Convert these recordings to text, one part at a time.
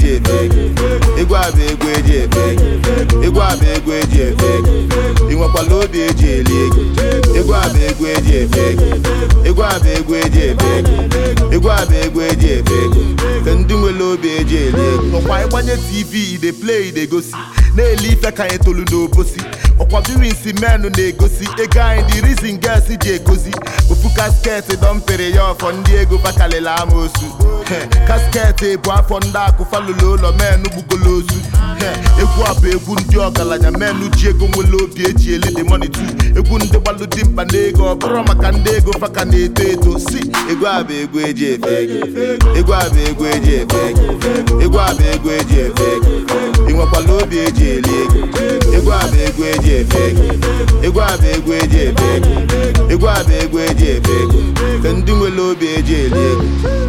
eji efe ego. Egwu abụ egwu eji efe ego. Egwu abụ egwu eji efe ego. I nwekwala obi eji eli ego. Egwu abụ egwu eji efe ego. Egwu abụ egwu eji efe ego. Egwu abụ egwu eji efe ego. Ka ndị nwere obi eji eli ego. Ọkwa ịgbanye TV ide play ide gosi. Na-eli ife ka anyị tolu n'obosi. Ọkwa virinsi menụ na-egosi. Ego anyị dị reason girls ji egosi. Ofu kasket dọmpere ya ọfọ ndị ego bakalịla amosu. Kasket bụ afọ ndị akụ falụlụ ụlọ menụ gbugolo ozu. Egwu abụ egwu ndị ọgaranya menụ ji ego nwere obi eji eli the money too. Egwu ndị gbalụ dị mkpa na ego ọ bụrụ maka ndị ego faka na-eto eto. Si egwu abụ egwu eji efe ego. Egwu abụ egwu eji efe ego. Egwu abụ egwu eji efe ego. I nwekwala obi eji eli ego. Egwu abụ egwu eji efe ego. Egwu abụ egwu eji efe ego. Egwu abụ egwu eji efe ego. Ka ndị nwere obi eji eli ego.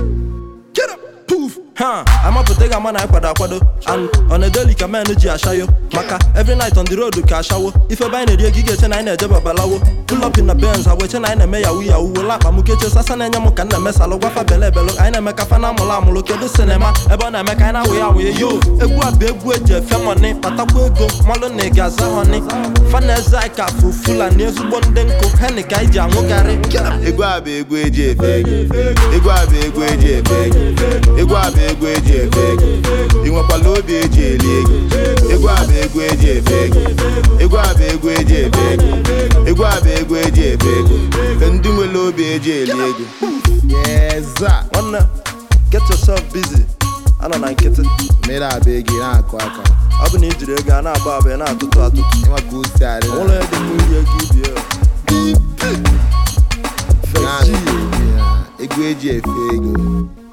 amapụta ga ama na akwado akwado and on a daily ka men ji ashayo maka every night on the road ka ashawo ife ba na-eri ego igeche na anyị na-eje babalawo pull up in the Benz agweche na anyị na-eme yawu yawu wela akpa m keche sasa na-enye m ka nna mesalụ gwafa bele bele anyị na-eme ka fa na amụlụ amụlụ kedu sinema ebe ọ na-eme ka anyị na-awụ ya awụye yo egwu abụ egwu eji efe mọni patakwa ego malụ na ị ga-aza họni fa na-eze anyị ka fufula na ezigbo ndị nkụ heni ka anyị ji aṅụgarị egwu abụ egwu eji efe ego. Egwu abụ egwu eji efe ego. Egwu abụ egwu eji efe ego. I nwekwala obi eji eli ego. Egwu abụ egwu eji efe ego. Egwu abụ egwu eji efe ego. Egwu abụ egwu eji efe ego. Ka ndị nwere obi eji eli ego. Yes, wanna get yourself busy. Anọ na nkịtị Mere abụ ego na-akụ aka. ọ bụ na ijiri ego a na-agba abụ na-atụtụ atụtụ Ịnwa ka o si arị ụlọ ya dị mmiri ego ibi ya egwu eji efe ego.